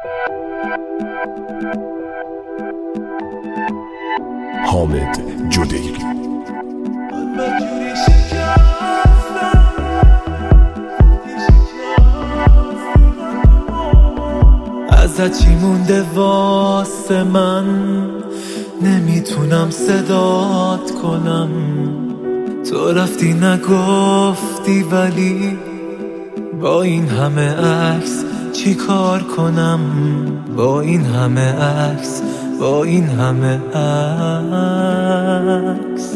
حامد جدیری. ازت چی مونده واسه من؟ نمیتونم صدات کنم. تو رفتی نگفتی، ولی با این همه عکس چی کار کنم؟ با این همه عکس، با این همه عکس.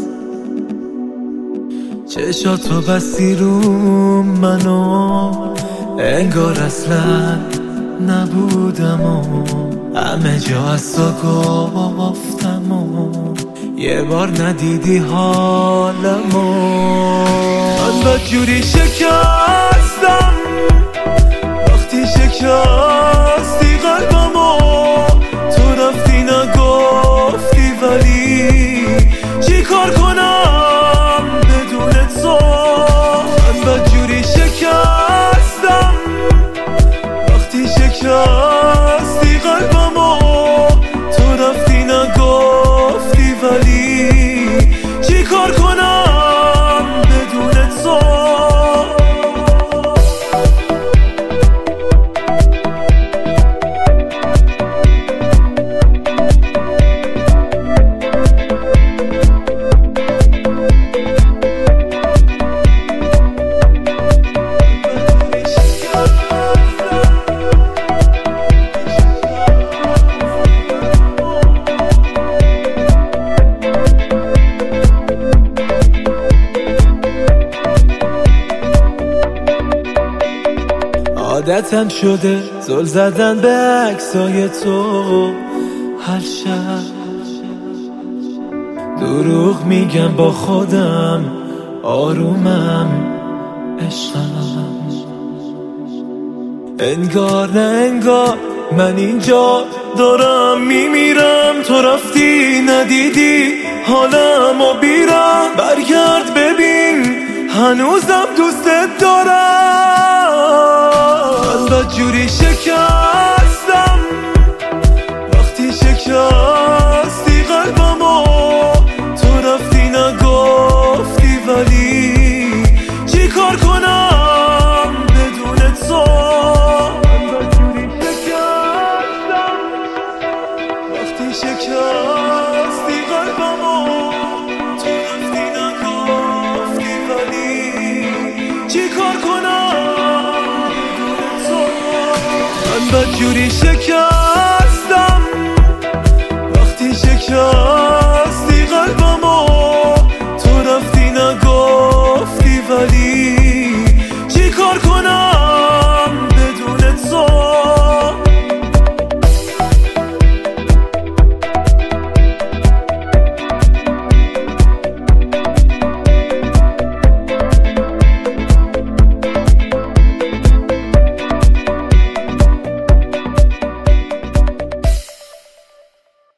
چشاتو بستی رو منو، انگار اصلا نبودم و همه جا از تو گفتم و یه بار ندیدی حالمو. من بدجوری شکستم وقتی شکستی قلبمو. تو رفتی نگفتی، ولی چی کار کنم بدون تو؟ من بدجوری شکستم وقتی شکستی قلبمو. تو رفتی نگفتی، ولی چی کار کنم بدون تو؟ عادتم شده زل زدن به عکسای تو هر شب. دروغ میگم با خودم آرومم عشقم. انگار نه انگار من اینجا دارم میمیرم. تو رفتی ندیدی حالمو بیرم. برگرد ببین هنوزم دوستت دارم. من بدجوری شکستم وقتی شکستی قلبمو. تو رفتی نگفتی، ولی چی کار کنم بدون تو؟ من بدجوری شکستم وقتی شکستی قلبمو. تو رفتی نگفتی، ولی چی کار کنم؟ من بدجوری شکستم